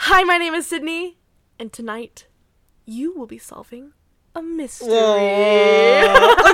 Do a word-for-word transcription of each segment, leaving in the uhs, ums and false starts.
Hi, my name is Sydney, and tonight you will be solving a mystery. Whoa. Okay,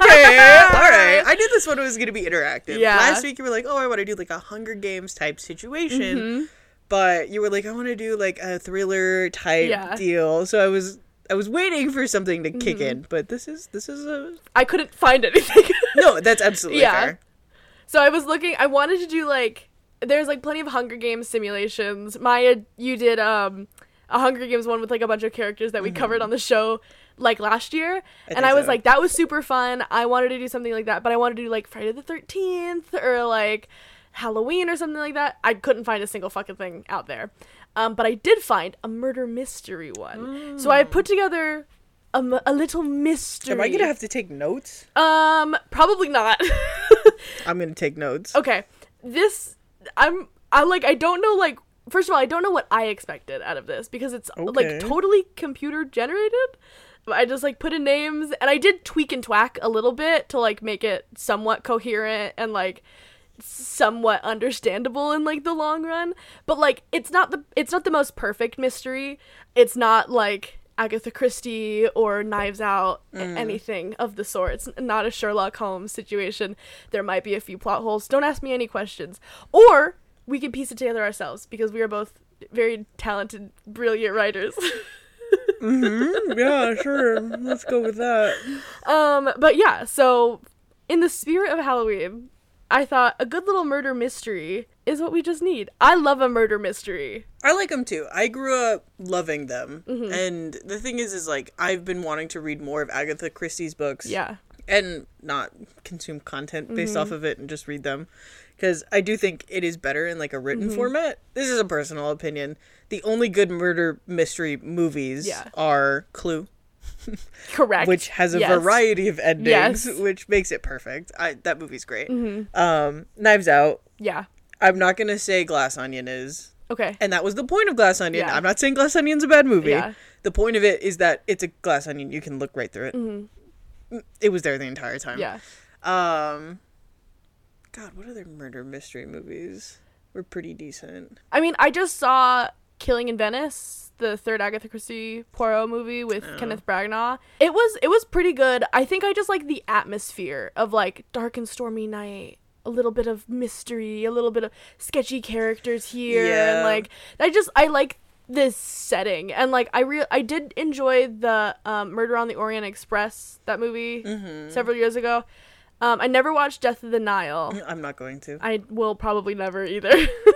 alright. I knew this one was going to be interactive. Yeah. Last week you were like, oh, I want to do like a Hunger Games type situation. Mm-hmm. But you were like, I want to do like a thriller type Yeah. deal. So I was I was waiting for something to kick Mm-hmm. in. But this is, this is a... I couldn't find anything. No, that's absolutely Yeah. fair. So I was looking, I wanted to do like, there's like plenty of Hunger Games simulations. Maya, you did um a Hunger Games one with like a bunch of characters that we Mm-hmm. covered on the show like last year. I and think I was so. like, that was super fun. I wanted to do something like that, but I wanted to do like Friday the thirteenth or like Halloween or something like that. I couldn't find a single fucking thing out there. Um, but I did find a murder mystery one. So I put together a, m- a little mystery. Am I going to have to take notes? Um, probably not. I'm going to take notes. Okay, this I'm I like I don't know like first of all I don't know what I expected out of this because it's Okay. like totally computer generated. I just like put in names and I did tweak and twack a little bit to like make it somewhat coherent and like somewhat understandable in like the long run. But like it's not the it's not the most perfect mystery. It's not like Agatha Christie or Knives Out, a- anything of the sort. It's not a Sherlock Holmes situation. There might be a few plot holes. Don't ask me any questions. Or we can piece it together ourselves because we are both very talented, brilliant writers. Mm-hmm. Yeah, sure. Let's go with that. um, but yeah, so in the spirit of Halloween, I thought a good little murder mystery is what we just need. I love a murder mystery. I like them too. I grew up loving them. Mm-hmm. And the thing is, is like, I've been wanting to read more of Agatha Christie's books. Yeah. And not consume content based Mm-hmm. off of it and just read them. Because I do think it is better in like a written Mm-hmm. format. This is a personal opinion. The only good murder mystery movies Yeah. are Clue, Correct. which has a Yes. variety of endings, Yes. which makes it perfect. I that movie's great. Mm-hmm. Um, Knives Out. Yeah. I'm not gonna say Glass Onion is, Okay. and that was the point of Glass Onion. Yeah. I'm not saying Glass Onion's a bad movie. Yeah. The point of it is that it's a glass onion. You can look right through it. Mm-hmm. It was there the entire time. Yeah. Um, God, what other murder mystery movies were pretty decent? I mean, I just saw Killing in Venice, the third Agatha Christie Poirot movie with Oh. Kenneth Branagh. It was it was pretty good. I think I just like the atmosphere of like dark and stormy night, a little bit of mystery, a little bit of sketchy characters here, Yeah. and like I just I like this setting, and like I real I did enjoy the um, Murder on the Orient Express, that movie Mm-hmm. several years ago. Um, I never watched Death of the Nile. I'm not going to. I will probably never either.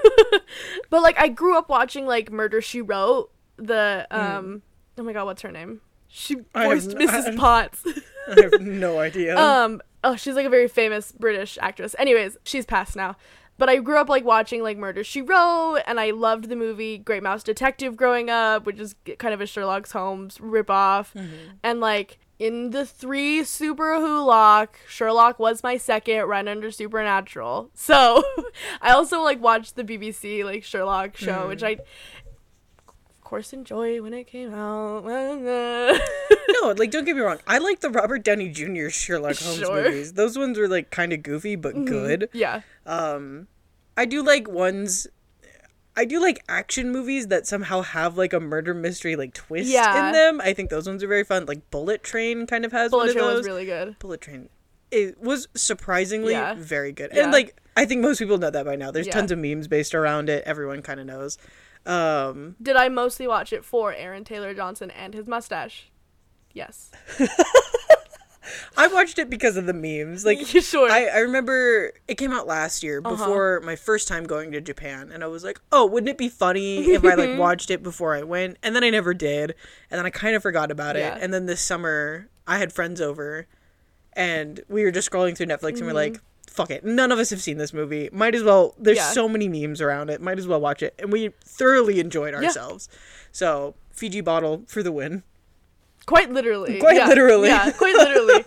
But like I grew up watching like Murder She Wrote, the um oh my god, what's her name? She I have voiced n- Missus I- Potts. I have no idea. um oh, she's like a very famous British actress. Anyways, she's passed now. But I grew up like watching like Murder She Wrote, and I loved the movie Great Mouse Detective growing up, which is kind of a Sherlock Holmes ripoff. Mm-hmm. And like in the three Super Wholock, Sherlock was my second, right under Supernatural. So I also like watched the B B C like Sherlock show, Mm. which I of course enjoy when it came out. No, like, don't get me wrong. I like the Robert Downey Junior Sherlock Holmes Sure. movies. Those ones were like kind of goofy but good. Yeah. Um, I do like ones. I do like action movies that somehow have like a murder mystery like twist Yeah. in them. I think those ones are very fun. Like Bullet Train kind of has one Bullet of Train those. was really good. Bullet Train, it was surprisingly Yeah. very good. Yeah. And like I think most people know that by now. There's Yeah. tons of memes based around it. Everyone kind of knows. Um, Did I mostly watch it for Aaron Taylor Johnson and his mustache? Yes. I watched it because of the memes. Like Sure. I, I remember it came out last year Uh-huh. before my first time going to Japan, and I was like, oh, wouldn't it be funny if I like watched it before I went? And then I never did, and then I kind of forgot about Yeah. it. And then this summer I had friends over, and we were just scrolling through Netflix, and we're like, fuck it, none of us have seen this movie, might as well, there's Yeah. so many memes around it, might as well watch it. And we thoroughly enjoyed ourselves. So Fiji bottle for the win. Quite literally. Quite yeah. literally. Yeah, quite literally.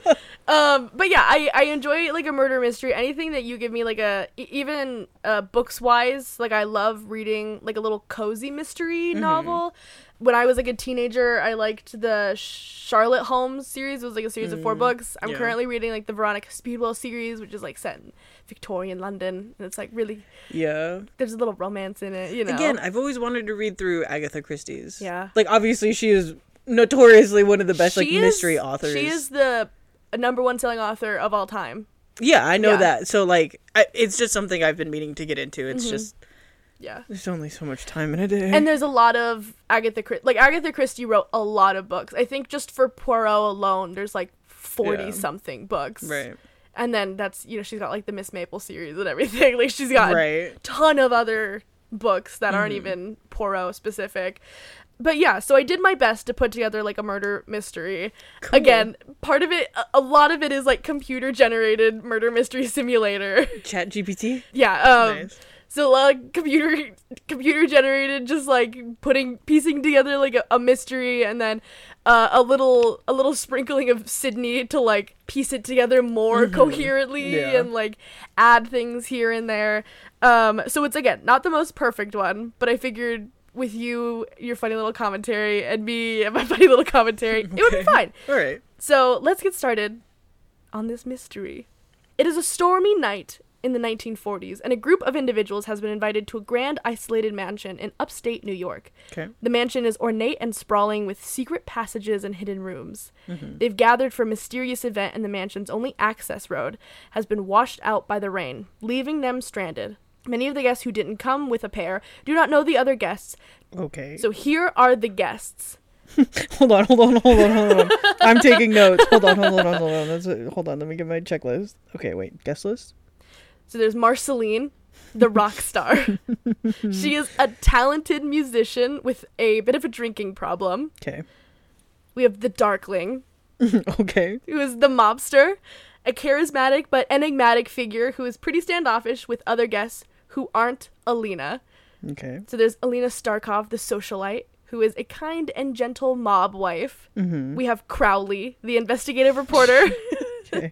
Um, but yeah, I, I enjoy like a murder mystery. Anything that you give me, like a e- even uh, books wise, like I love reading like a little cozy mystery Mm-hmm. novel. When I was like a teenager, I liked the Charlotte Holmes series. It was like a series of four books. I'm yeah. currently reading like the Veronica Speedwell series, which is like set in Victorian London, and it's like really Yeah. there's a little romance in it. You know, Again, I've always wanted to read through Agatha Christie's. Yeah. Like, obviously, she is notoriously one of the best, like, She is- mystery authors. She is the number one selling author of all time. Yeah, I know Yeah. that. So, like, I, it's just something I've been meaning to get into. It's Mhm. just, Yeah. there's only so much time in a day. And there's a lot of Agatha Christie. Like, Agatha Christie wrote a lot of books. I think just for Poirot alone, there's like forty-something books. Right. And then that's, you know, she's got like the Miss Maple series and everything. Like, she's got a Right. ton of other books that aren't Mhm. even Poirot specific. But yeah, so I did my best to put together like a murder mystery. Cool. Again, part of it, a- a lot of it is like computer generated murder mystery simulator. Chat G P T? Yeah. Um, Nice. So a lot of computer computer generated, just like putting piecing together like a, a mystery, and then uh, a little a little sprinkling of Sydney to like piece it together more Mhm. coherently Yeah. and like add things here and there. Um, so it's again not the most perfect one, but I figured with you, your funny little commentary, and me and my funny little commentary, it would be Okay. fine. All right. So let's get started on this mystery. It is a stormy night in the nineteen forties, and a group of individuals has been invited to a grand isolated mansion in upstate New York. Okay. The mansion is ornate and sprawling with secret passages and hidden rooms. Mhm. They've gathered for a mysterious event, and the mansion's only access road has been washed out by the rain, leaving them stranded. Many of the guests who didn't come with a pair do not know the other guests, Okay. so here are the guests. hold on, hold on, hold on, hold on. I'm taking notes. Hold on, hold on, hold on. That's a, hold on, let me get my checklist. Okay, wait. Guest list? So there's Marceline, the rock star. She is a talented musician with a bit of a drinking problem. Okay. We have the Darkling, Okay. who is the mobster, a charismatic but enigmatic figure who is pretty standoffish with other guests who aren't Alina. Okay. So there's Alina Starkov, the socialite, who is a kind and gentle mob wife. Mm-hmm. We have Crowley, the investigative reporter. Okay.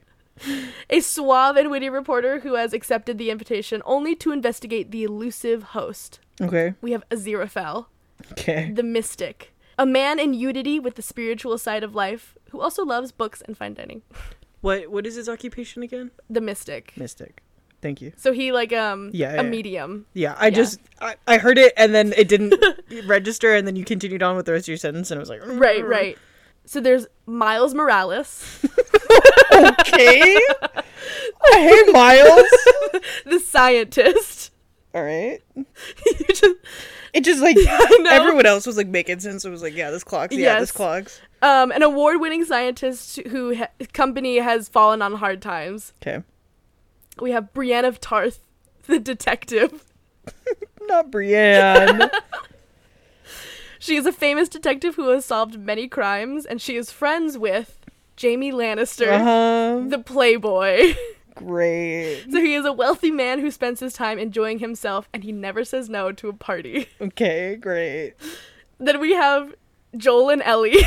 A suave and witty reporter who has accepted the invitation only to investigate the elusive host. Okay. We have Aziraphale, Okay. the mystic, a man in unity with the spiritual side of life who also loves books and fine dining. What What is his occupation again? The mystic. Mystic. Thank you. So he like um Yeah, a yeah. medium. Yeah, I Yeah. just I, I heard it and then it didn't register, and then you continued on with the rest of your sentence, and I was like, Right, right. So there's Miles Morales, Okay. Hey, Miles. the scientist. All right. You just- It just like I know. everyone else was like making sense. It was like, yeah, this clocks. Yeah, Yes. this clocks. um, an award-winning scientist who ha- company has fallen on hard times. Okay. We have Brienne of Tarth, the detective. Not Brienne. She is a famous detective who has solved many crimes, and she is friends with Jaime Lannister, Uh-huh. the playboy. Great. So he is a wealthy man who spends his time enjoying himself, and he never says no to a party. Okay, great. Then we have Joel and Ellie.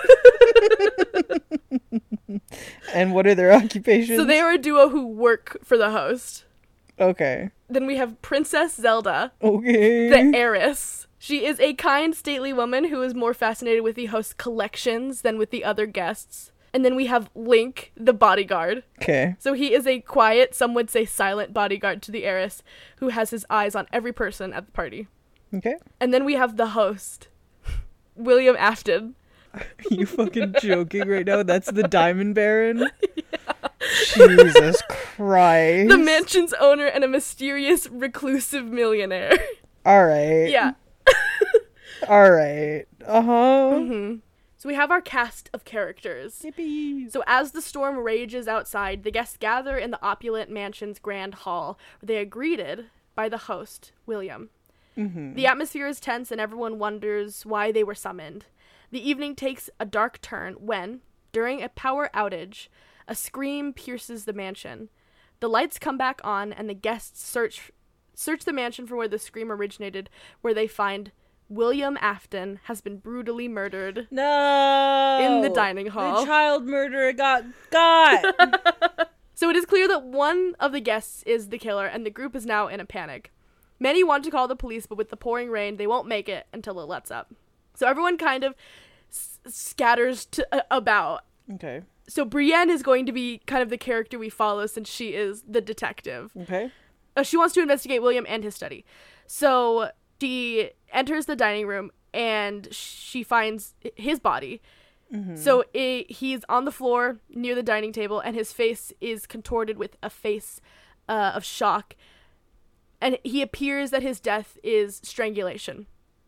And what are their occupations? So they are a duo who work for the host. Okay. Then we have Princess Zelda, Okay. the heiress. She is a kind, stately woman who is more fascinated with the host's collections than with the other guests. And then we have Link, the bodyguard. Okay. So he is a quiet, some would say silent bodyguard to the heiress who has his eyes on every person at the party. Okay. And then we have the host, William Afton. Are you fucking joking right now? That's the Diamond Baron? Jesus Christ. The mansion's owner and a mysterious, reclusive millionaire. All right. Yeah. All right. Uh-huh. hmm So we have our cast of characters. Yippee. So as the storm rages outside, the guests gather in the opulent mansion's grand hall, where they are greeted by the host, William. Mm-hmm. The atmosphere is tense and everyone wonders why they were summoned. The evening takes a dark turn when, during a power outage, a scream pierces the mansion. The lights come back on and the guests search search the mansion for where the scream originated, where they find William Afton has been brutally murdered. No! In the dining hall. The child murderer got got! So it is clear that one of the guests is the killer, and the group is now in a panic. Many want to call the police, but with the pouring rain, they won't make it until it lets up. So everyone kind of s- scatters to, uh, about. Okay. So Brienne is going to be kind of the character we follow since she is the detective. Okay. Uh, she wants to investigate William and his study. So she enters the dining room and she finds his body. Mm-hmm. So it, he's on the floor near the dining table and his face is contorted with a face uh, of shock. And he appears that his death is strangulation.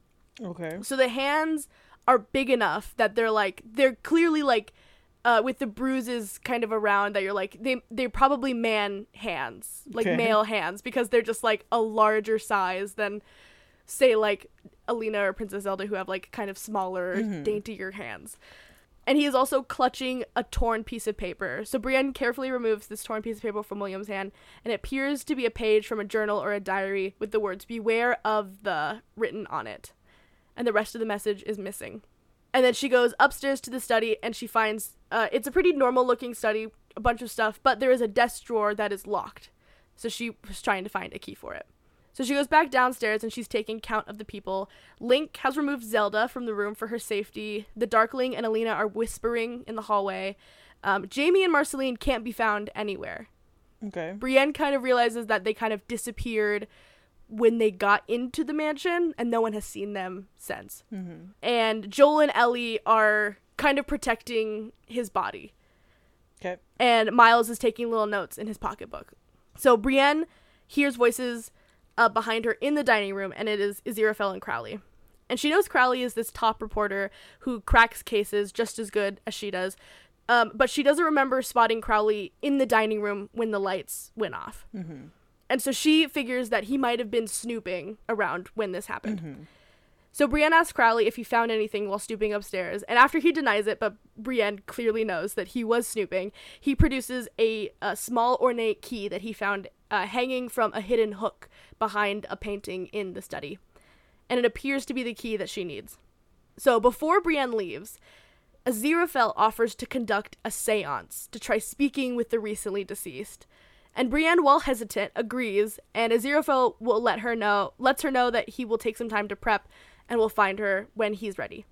Okay. So the hands are big enough that they're like, they're clearly like, uh, with the bruises kind of around that you're like, they, they're probably man hands, like okay. male hands, because they're just like a larger size than, say, like Alina or Princess Zelda, who have like kind of smaller, mm-hmm. daintier hands. And he is also clutching a torn piece of paper. So Brienne carefully removes this torn piece of paper from William's hand, and it appears to be a page from a journal or a diary with the words, "Beware of the," written on it. And the rest of the message is missing. And then she goes upstairs to the study, and she finds, uh, it's a pretty normal-looking study, a bunch of stuff, but there is a desk drawer that is locked. So she was trying to find a key for it. So she goes back downstairs and she's taking count of the people. Link has removed Zelda from the room for her safety. The Darkling and Alina are whispering in the hallway. Um, Jamie and Marceline can't be found anywhere. Okay. Brienne kind of realizes that they kind of disappeared when they got into the mansion and no one has seen them since. Mm-hmm. And Joel and Ellie are kind of protecting his body. Okay. And Miles is taking little notes in his pocketbook. So Brienne hears voices Uh, behind her in the dining room, and it is Aziraphale and Crowley. And she knows Crowley is this top reporter who cracks cases just as good as she does, um, but she doesn't remember spotting Crowley in the dining room when the lights went off. Mm-hmm. And so she figures that he might have been snooping around when this happened. Mm-hmm. So Brienne asks Crowley if he found anything while snooping upstairs, and after he denies it, but Brienne clearly knows that he was snooping, he produces a, a small ornate key that he found uh, hanging from a hidden hook behind a painting in the study. And it appears to be the key that she needs. So before Brienne leaves, Aziraphale offers to conduct a seance to try speaking with the recently deceased. And Brienne, while hesitant, agrees, and Aziraphale will let her know, lets her know that he will take some time to prep and will find her when he's ready.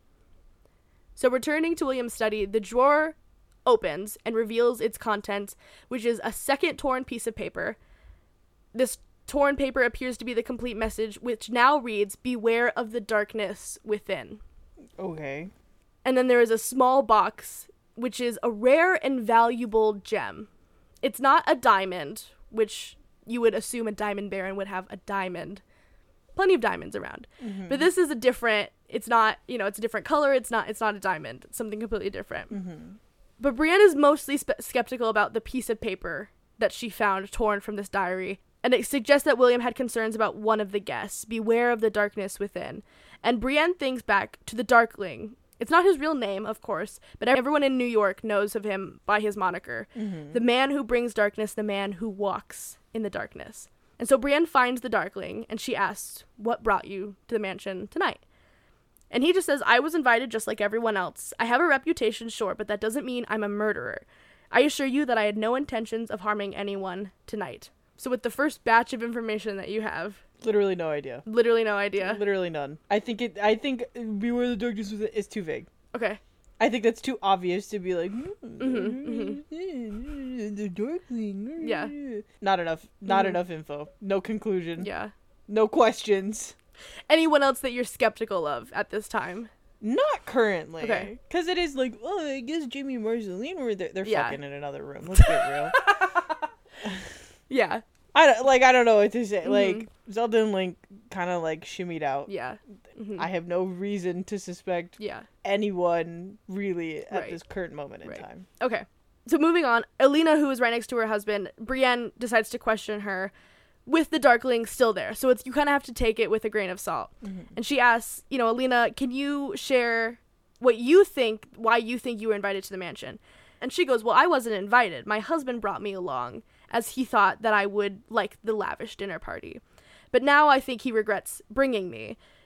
So returning to William's study, the drawer opens and reveals its contents, which is a second torn piece of paper. This torn paper appears to be the complete message, which now reads, "Beware of the darkness within." Okay. And then there is a small box, which is a rare and valuable gem. It's not a diamond, which you would assume a diamond baron would have a diamond. Plenty of diamonds around. Mm-hmm. But this is a different, it's not, you know, it's a different color. It's not, it's not a diamond. It's something completely different. Mm-hmm. But Brienne is mostly spe- skeptical about the piece of paper that she found torn from this diary. And it suggests that William had concerns about one of the guests. Beware of the darkness within. And Brienne thinks back to the Darkling. It's not his real name, of course, but everyone in New York knows of him by his moniker. Mm-hmm. The man who brings darkness, the man who walks in the darkness. And so Brienne finds the Darkling, and she asks, "What brought you to the mansion tonight?" And he just says, "I was invited just like everyone else. I have a reputation, sure, but that doesn't mean I'm a murderer. I assure you that I had no intentions of harming anyone tonight." So with the first batch of information that you have, literally no idea. Literally no idea. Literally none. I think it. I think "Beware the darkness" is too vague. Okay. I think that's too obvious to be like, mm-hmm, mm-hmm. the Darkling. Yeah. Not enough. Not mm-hmm. enough info. No conclusion. Yeah. No questions. Anyone else that you're skeptical of at this time? Not currently. Okay. Because it is like, oh, I guess Jamie and Marceline were there. They're yeah. fucking in another room. Let's get real. Yeah. I don't, like, I don't know what to say. Mm-hmm. Like, Zelda and Link kind of, like, shimmied out. Yeah. Mm-hmm. I have no reason to suspect yeah. anyone, really, at right. this current moment in right. time. Okay. So moving on, Alina, who is right next to her husband, Brienne decides to question her with the Darkling still there. So it's you kind of have to take it with a grain of salt. Mm-hmm. And she asks, you know, Alina, can you share what you think, why you think you were invited to the mansion? And she goes, well, I wasn't invited. My husband brought me along, as he thought that I would like the lavish dinner party. But now I think he regrets bringing me.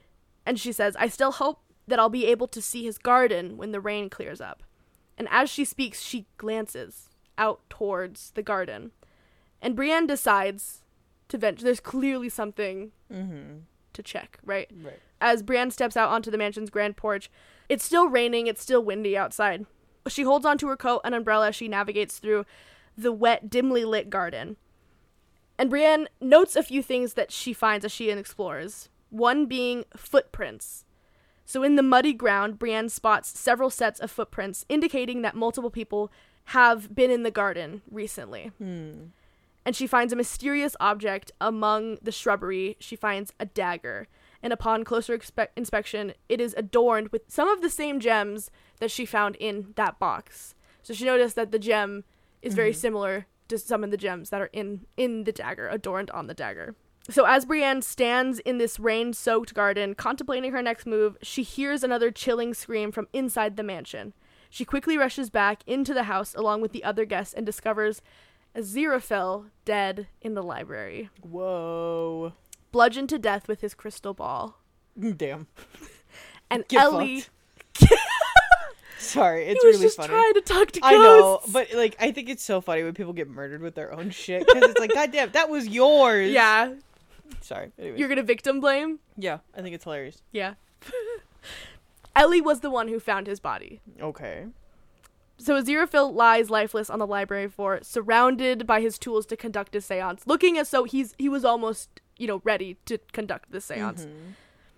And she says, I still hope that I'll be able to see his garden when the rain clears up. And as she speaks, she glances out towards the garden. And Brienne decides to venture. There's clearly something Mm-hmm. to check, right? Right. As Brienne steps out onto the mansion's grand porch, it's still raining, it's still windy outside. She holds onto her coat and umbrella as she navigates through the wet, dimly lit garden. And Brienne notes a few things that she finds as she explores. One being footprints. So in the muddy ground, Brienne spots several sets of footprints, indicating that multiple people have been in the garden recently. Hmm. And she finds a mysterious object among the shrubbery. She finds a dagger. And upon closer expe- inspection, it is adorned with some of the same gems that she found in that box. So she noticed that the gem is very Mm-hmm. similar to some of the gems that are in, in the dagger, adorned on the dagger. So as Brienne stands in this rain-soaked garden, contemplating her next move, she hears another chilling scream from inside the mansion. She quickly rushes back into the house along with the other guests and discovers Aziraphale dead in the library, Whoa. bludgeoned to death with his crystal ball. Damn. And Get Ellie, fucked. Sorry, it's he was really just funny. trying to talk to ghosts. I know, but like, I think it's so funny when people get murdered with their own shit because it's like, goddamn, that was yours. Yeah, Sorry. Anyways. you're gonna victim blame? Yeah, I think it's hilarious. Yeah. Ellie was the one who found his body. Okay. So Aziraphale lies lifeless on the library floor, surrounded by his tools to conduct his seance, looking as though he's he was almost, you know, ready to conduct the seance. Mm-hmm.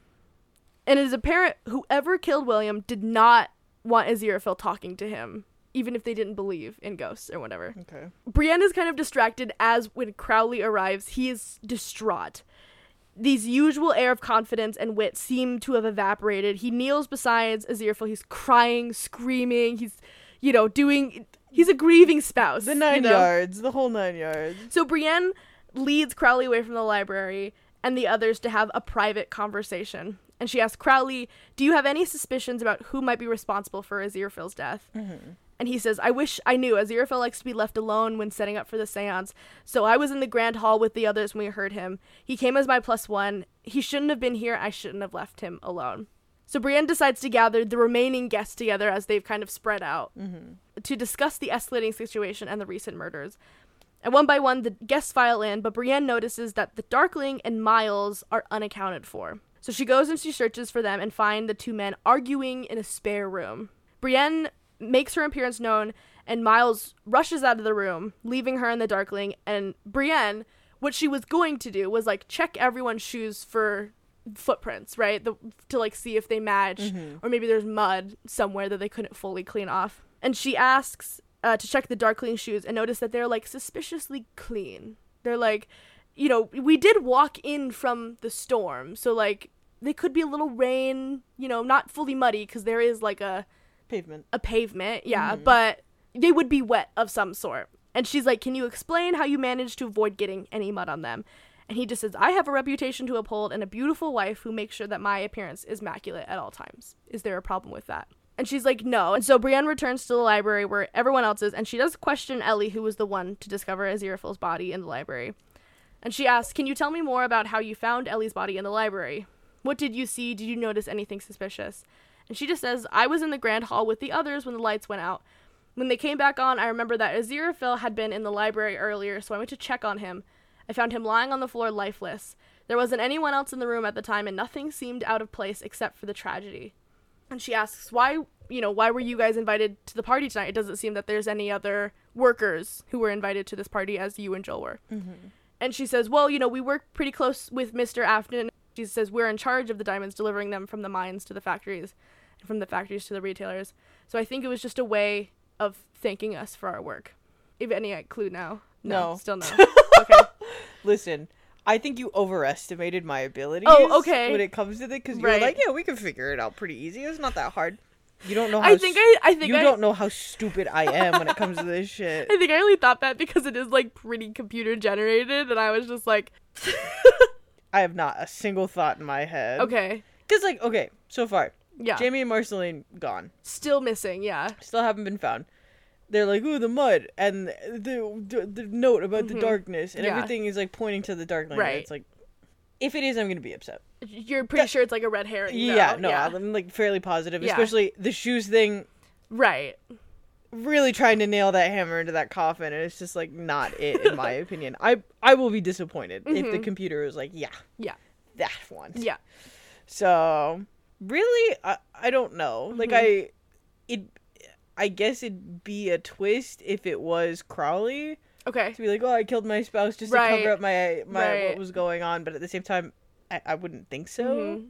And it is apparent whoever killed William did not want Aziraphale talking to him, even if they didn't believe in ghosts or whatever. Okay. Brienne is kind of distracted as when Crowley arrives, he is distraught. These usual air of confidence and wit seem to have evaporated. He kneels beside Aziraphale. He's crying, screaming. He's, you know, doing... He's a grieving spouse. The nine you know? yards. The whole nine yards. So Brienne leads Crowley away from the library and the others to have a private conversation. And she asks Crowley, do you have any suspicions about who might be responsible for Aziraphale's death? Mm-hmm. And he says, I wish I knew. Aziraphale likes to be left alone when setting up for the seance. So I was in the grand hall with the others when we heard him. He came as my plus one. He shouldn't have been here. I shouldn't have left him alone. So Brienne decides to gather the remaining guests together as they've kind of spread out Mm-hmm. to discuss the escalating situation and the recent murders. And one by one, the guests file in, but Brienne notices that the Darkling and Miles are unaccounted for. So she goes and she searches for them and finds the two men arguing in a spare room. Brienne makes her appearance known, and Miles rushes out of the room, leaving her and the Darkling. And Brienne, what she was going to do was, like, check everyone's shoes for footprints, right? The, to, like, see if they match, Mm-hmm. or maybe there's mud somewhere that they couldn't fully clean off. And she asks uh, to check the Darkling shoes and notice that they're, like, suspiciously clean. They're, like, you know, we did walk in from the storm, so, like, they could be a little rain, you know, not fully muddy, because there is, like, a... Pavement. a pavement, yeah, Mhm. but they would be wet of some sort. And she's like, can you explain how you managed to avoid getting any mud on them? And he just says, I have a reputation to uphold and a beautiful wife who makes sure that my appearance is immaculate at all times. Is there a problem with that? And she's like, no. And so Brienne returns to the library where everyone else is, and she does question Ellie, who was the one to discover Aziraphale's body in the library. And she asks, can you tell me more about how you found Ellie's body in the library? What did you see? Did you notice anything suspicious? And she just says, I was in the grand hall with the others when the lights went out. When they came back on, I remember that Aziraphale had been in the library earlier, so I went to check on him. I found him lying on the floor lifeless. There wasn't anyone else in the room at the time, and nothing seemed out of place except for the tragedy. And she asks, why, you know, why were you guys invited to the party tonight? It doesn't seem that there's any other workers who were invited to this party as you and Joel were. Mm-hmm. And she says, well, you know, we work pretty close with Mister Afton. She says, we're in charge of the diamonds, delivering them from the mines to the factories. From the factories to the retailers. So I think it was just a way of thanking us for our work. If any like, clue now. No. No. Still no. Okay. Listen, I think you overestimated my abilities. Oh, okay. When it comes to it, because Right. you're like, yeah, we can figure it out pretty easy. It's not that hard. You don't know how I think I I think you I, don't know how stupid I am when it comes to this shit. I think I only thought that because it is like pretty computer generated and I was just like I have not a single thought in my head. okay. Because, like, okay, so far, Yeah. Jamie and Marceline gone. Still missing, yeah. Still haven't been found. They're like, ooh, the mud and the the, the note about Mhm. the darkness and Yeah. everything is like pointing to the dark lane. Right. It's like, if it is, I'm gonna be upset. You're pretty that, sure it's like a red herring. Though. Yeah, no, yeah. I'm like fairly positive, yeah. especially the shoes thing. Right. Really trying to nail that hammer into that coffin, and it's just like not it in my opinion. I I will be disappointed mm-hmm. if the computer is like, yeah, yeah, that one. Yeah. So really, I I don't know. Mm-hmm. Like I, it, I guess it'd be a twist if it was Crowley. Okay. To be like, oh, I killed my spouse just right. to cover up my my right. what was going on, but at the same time, I, I wouldn't think so. Mm-hmm.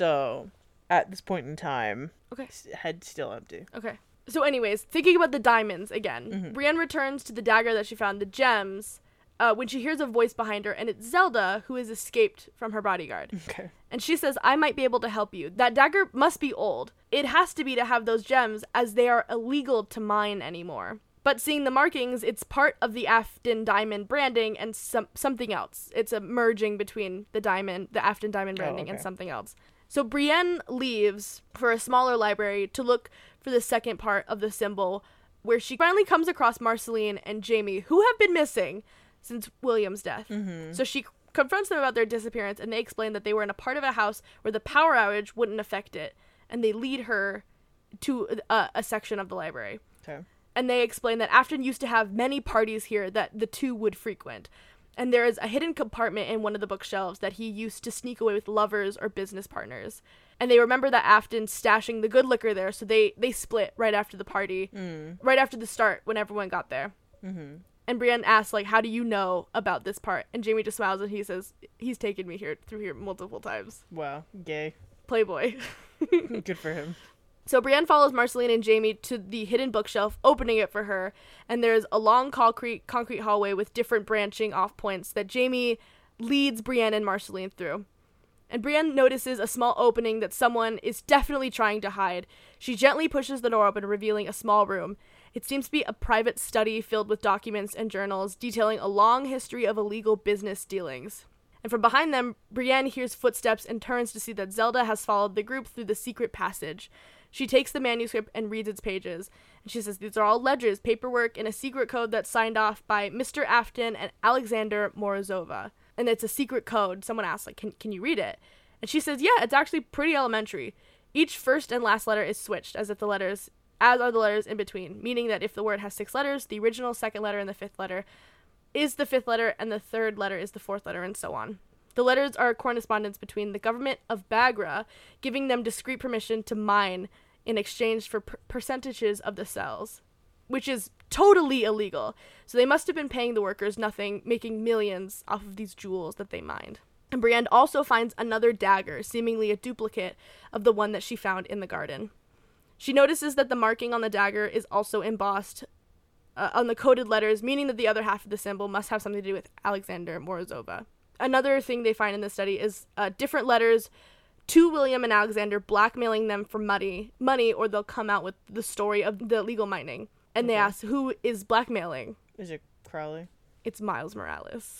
So at this point in time, okay, head still empty. Okay. So anyways, thinking about the diamonds again, mm-hmm. Brienne returns to the dagger that she found, the gems, uh, when she hears a voice behind her, and it's Zelda, who has escaped from her bodyguard. Okay. And she says, I might be able to help you. That dagger must be old. It has to be to have those gems, as they are illegal to mine anymore. But seeing the markings, it's part of the Afton diamond branding and some something else. It's a merging between the diamond, the Afton diamond branding, oh, okay. and something else. So Brienne leaves for a smaller library to look for the second part of the symbol, where she finally comes across Marceline and Jamie, who have been missing since William's death. Mm-hmm. So she confronts them about their disappearance, and they explain that they were in a part of a house where the power outage wouldn't affect it, and they lead her to a, a section of the library. Okay. And they explain that Afton used to have many parties here that the two would frequent. And there is a hidden compartment in one of the bookshelves that he used to sneak away with lovers or business partners. And they remember that Afton stashing the good liquor there, so they, they split right after the party, mm. right after the start, when everyone got there. Mm-hmm. And Brienne asks, like, how do you know about this part? And Jamie just smiles and he says, he's taken me here through here multiple times. Wow, gay. Playboy. Good for him. So Brienne follows Marceline and Jamie to the hidden bookshelf, opening it for her, and there's a long concrete concrete hallway with different branching off points that Jamie leads Brienne and Marceline through. And Brienne notices a small opening that someone is definitely trying to hide. She gently pushes the door open, revealing a small room. It seems to be a private study filled with documents and journals detailing a long history of illegal business dealings. And from behind them, Brienne hears footsteps and turns to see that Zelda has followed the group through the secret passage. She takes the manuscript and reads its pages, and she says these are all ledgers, paperwork, and a secret code that's signed off by Mister Afton and Alexander Morozova. And it's a secret code. Someone asks, like, can, can you read it? And she says, yeah, it's actually pretty elementary. Each first and last letter is switched, as if the letters, as are the letters in between, meaning that if the word has six letters, the original second letter and the fifth letter is the fifth letter, and the third letter is the fourth letter, and so on. The letters are a correspondence between the government of Bagra, giving them discreet permission to mine in exchange for per- percentages of the cells, which is totally illegal. So they must have been paying the workers nothing, making millions off of these jewels that they mined. And Brienne also finds another dagger, seemingly a duplicate of the one that she found in the garden. She notices that the marking on the dagger is also embossed uh, on the coded letters, meaning that the other half of the symbol must have something to do with Alexander Morozova. Another thing they find in this study is uh, different letters to William and Alexander, blackmailing them for money, money, or they'll come out with the story of the illegal mining. And okay. They ask, who is blackmailing? Is it Crowley? It's Miles Morales.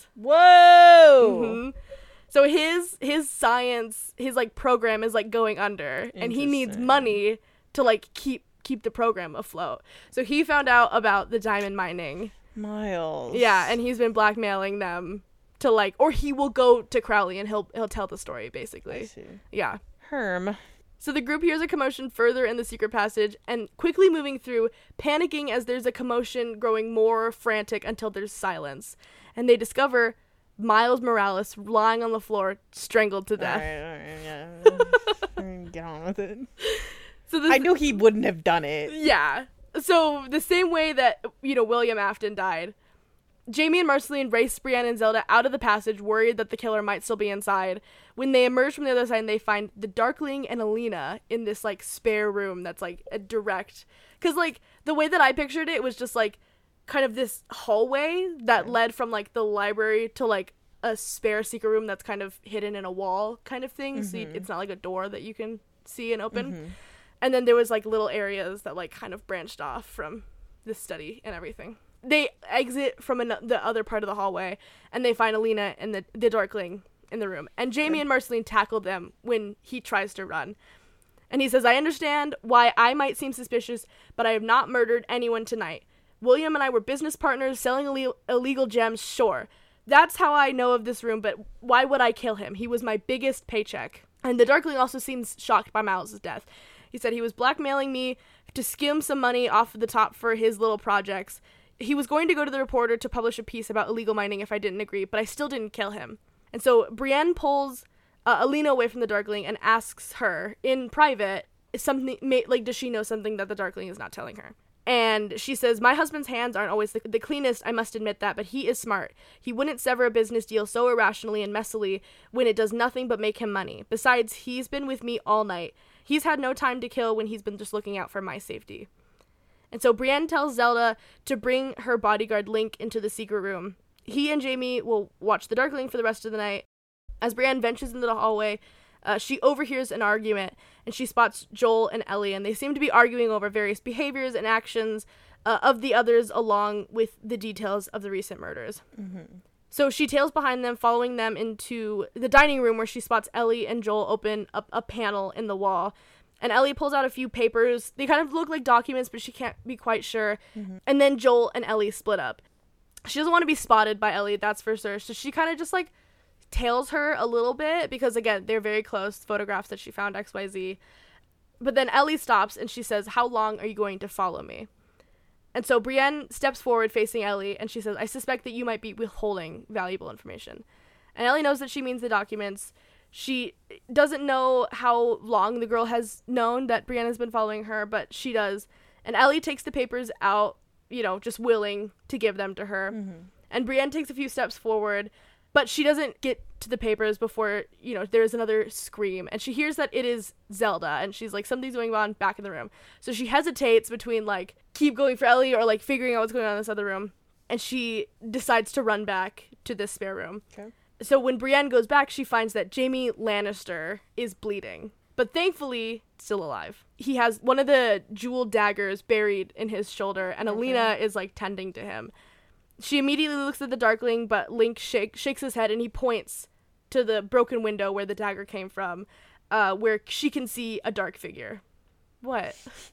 Whoa! Mm-hmm. So his his science, his like program is like going under, and he needs money to like keep keep the program afloat. So he found out about the diamond mining. Miles. Yeah, and he's been blackmailing them to like, or he will go to Crowley and he'll he'll tell the story basically. I see. Yeah. Herm. So the group hears a commotion further in the secret passage and quickly moving through, panicking as there's a commotion growing more frantic until there's silence. And they discover Miles Morales lying on the floor, strangled to death. All right, all right, yeah. Get on with it. So this, I knew he wouldn't have done it. Yeah. So the same way that, you know, William Afton died, Jamie and Marceline race Brienne and Zelda out of the passage, worried that the killer might still be inside. When they emerge from the other side, they find the Darkling and Alina in this, like, spare room that's, like, a direct... Because, like, the way that I pictured it was just, like, kind of this hallway that okay. led from, like, the library to, like, a spare secret room that's kind of hidden in a wall kind of thing. Mm-hmm. So you, it's not, like, a door that you can see and open. Mm-hmm. And then there was, like, little areas that, like, kind of branched off from this study and everything. They exit from an- the other part of the hallway, and they find Alina and the, the Darkling in the room. And Jamie okay. and Marceline tackle them when he tries to run. And he says, I understand why I might seem suspicious, but I have not murdered anyone tonight. William and I were business partners selling Ill- illegal gems, sure. That's how I know of this room, but why would I kill him? He was my biggest paycheck. And the Darkling also seems shocked by Miles' death. He said he was blackmailing me to skim some money off the top for his little projects. He was going to go to the Reporter to publish a piece about illegal mining if I didn't agree, but I still didn't kill him. And so Brienne pulls uh, Alina away from the Darkling and asks her in private, is something like, does she know something that the Darkling is not telling her? And she says, my husband's hands aren't always the, the cleanest, I must admit that, but he is smart. He wouldn't sever a business deal so irrationally and messily when it does nothing but make him money. Besides, he's been with me all night. He's had no time to kill when he's been just looking out for my safety. And so Brienne tells Zelda to bring her bodyguard Link into the secret room. He and Jaime will watch the Darkling for the rest of the night. As Brienne ventures into the hallway, uh, she overhears an argument, and she spots Joel and Ellie, and they seem to be arguing over various behaviors and actions uh, of the others, along with the details of the recent murders. Mm-hmm. So she tails behind them, following them into the dining room, where she spots Ellie and Joel open up a panel in the wall. And Ellie pulls out a few papers. They kind of look like documents, but she can't be quite sure. Mm-hmm. And then Joel and Ellie split up. She doesn't want to be spotted by Ellie, that's for sure. So she kind of just, like, tails her a little bit because, again, they're very close. Photographs that she found, X Y Z. But then Ellie stops and she says, how long are you going to follow me? And so Brienne steps forward facing Ellie and she says, I suspect that you might be withholding valuable information. And Ellie knows that she means the documents. She doesn't know how long the girl has known that Brienne has been following her, but she does. And Ellie takes the papers out, you know, just willing to give them to her. Mm-hmm. And Brienne takes a few steps forward, but she doesn't get to the papers before, you know, there's another scream. And she hears that it is Zelda, and she's like, something's going on back in the room. So she hesitates between, like, keep going for Ellie or, like, figuring out what's going on in this other room. And she decides to run back to this spare room. Okay. So when Brienne goes back, she finds that Jaime Lannister is bleeding, but thankfully still alive. He has one of the jeweled daggers buried in his shoulder, and okay. Alina is, like, tending to him. She immediately looks at the Darkling, but Link shake, shakes his head, and he points to the broken window where the dagger came from, uh, where she can see a dark figure. What?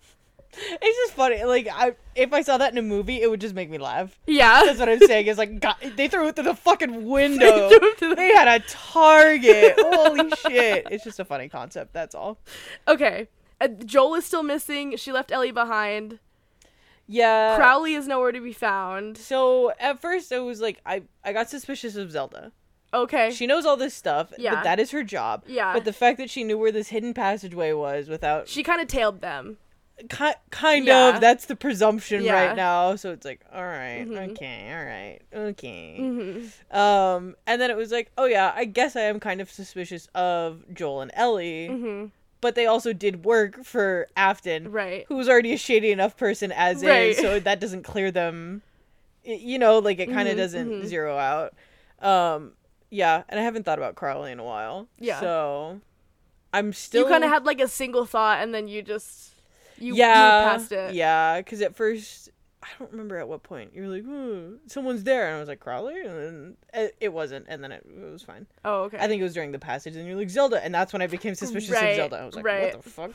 It's just funny. Like, I, if I saw that in a movie, it would just make me laugh. Yeah. That's what I'm saying. It's like, God, they threw it through the fucking window. They, the- they had a target. Holy shit. It's just a funny concept. That's all. Okay. Uh, Joel is still missing. She left Ellie behind. Yeah. Crowley is nowhere to be found. So, at first, it was like, I, I got suspicious of Zelda. Okay. She knows all this stuff, yeah. but that is her job. Yeah. But the fact that she knew where this hidden passageway was without... She kind of tailed them. Ki- kind yeah. of. That's the presumption yeah. right now. So it's like, all right, mm-hmm. okay, all right, okay. Mm-hmm. Um, and then it was like, oh yeah, I guess I am kind of suspicious of Joel and Ellie. Mm-hmm. But they also did work for Afton, right? Who was already a shady enough person as right. is, so that doesn't clear them. You know, like it kind of mm-hmm. doesn't mm-hmm. zero out. Um, yeah, and I haven't thought about Crowley in a while. Yeah. So I'm still. You kind of had like a single thought, and then you just. You yeah, moved past it. Yeah, because at first, I don't remember at what point. You were like, hmm, someone's there. And I was like, Crowley? And then it, it wasn't. And then it, it was fine. Oh, okay. I think it was during the passage. And you're like, Zelda. And that's when I became suspicious right, of Zelda. I was like, right. what the fuck?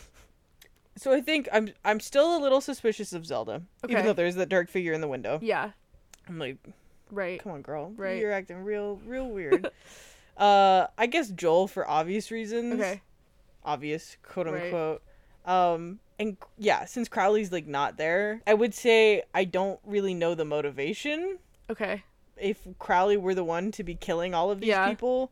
So I think I'm I'm still a little suspicious of Zelda. Okay. Even though there's that dark figure in the window. Yeah. I'm like, right. come on, girl. Right. You're acting real, real weird. uh, I guess Joel for obvious reasons. Okay. Obvious, quote unquote. Right. Um, and yeah, since Crowley's like not there, I would say I don't really know the motivation. Okay. If Crowley were the one to be killing all of these yeah. people,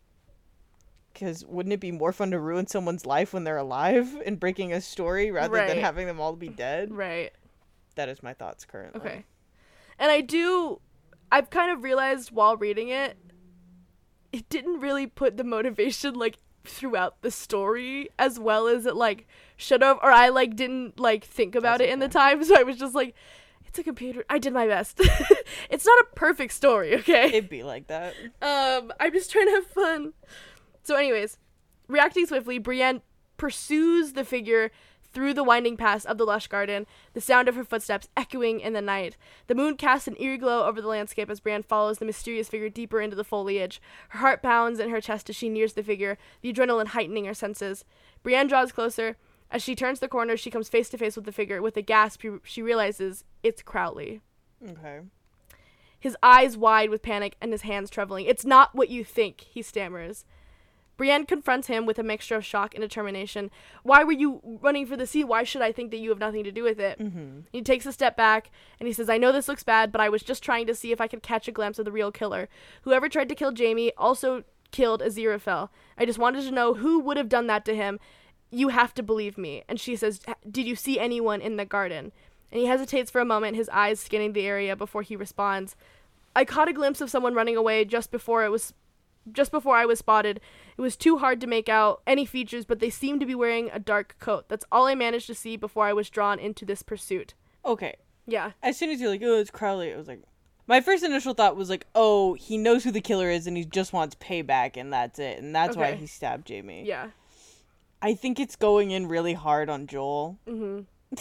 because wouldn't it be more fun to ruin someone's life when they're alive and breaking a story rather right. than having them all be dead? Right. That is my thoughts currently. Okay. And I do, I've kind of realized while reading it, it didn't really put the motivation like throughout the story as well as it like should have, or I like didn't like think about That's it in okay. the time, so I was just like, it's a computer. I did my best. It's not a perfect story, okay? It'd be like that. Um, I'm just trying to have fun. So anyways, reacting swiftly, Brienne pursues the figure through the winding paths of the lush garden, the sound of her footsteps echoing in the night. The moon casts an eerie glow over the landscape as Brienne follows the mysterious figure deeper into the foliage. Her heart pounds in her chest as she nears the figure, the adrenaline heightening her senses. Brienne draws closer. As she turns the corner, she comes face to face with the figure. With a gasp, she realizes it's Crowley. Okay. his eyes wide with panic and his hands trembling. "It's not what you think," he stammers. Brienne confronts him with a mixture of shock and determination. "Why were you running for the sea? Why should I think that you have nothing to do with it?" Mm-hmm. He takes a step back, and he says, "I know this looks bad, but I was just trying to see if I could catch a glimpse of the real killer. Whoever tried to kill Jaime also killed Aziraphale. I just wanted to know who would have done that to him. You have to believe me." And she says, "Did you see anyone in the garden?" And he hesitates for a moment, his eyes scanning the area before he responds, "I caught a glimpse of someone running away just before it was Just before I was spotted. It was too hard to make out any features, but they seemed to be wearing a dark coat. That's all I managed to see before I was drawn into this pursuit." Okay. Yeah. As soon as you're like, "Oh, it's Crowley," I was like, my first initial thought was like, oh, he knows who the killer is and he just wants payback and that's it. And that's Okay. why he stabbed Jaime. Yeah. I think it's going in really hard on Joel. Mm-hmm.